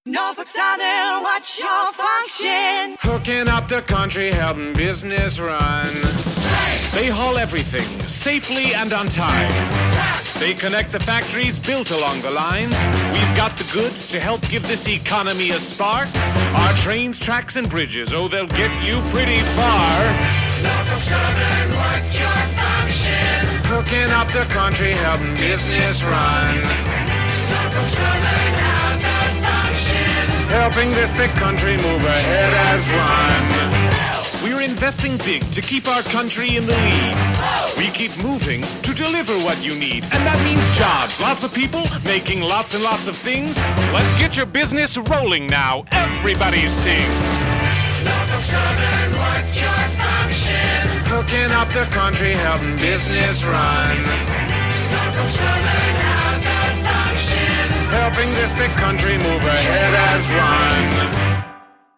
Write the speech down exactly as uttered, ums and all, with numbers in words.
Norfolk Southern, what's your function? Hooking up the country, helping business run. Hey! They haul everything safely and on time. They connect the factories built along the lines. We've got the goods to help give this economy a spark. Our trains, tracks, and bridges, oh, they'll get you pretty far. Norfolk Southern, what's your function? Hooking up the country, helping business run. Norfolk Southern has a function. Helping this big country move ahead as one. We're investing big to keep our country in the lead. We keep moving to deliver what you need. And that means jobs. Lots of people making lots and lots of things. Let's get your business rolling now. Everybody sing. Norfolk Southern, what's your function? Hooking up the country, helping business run. Norfolk Southern has a function. Helping this big country move ahead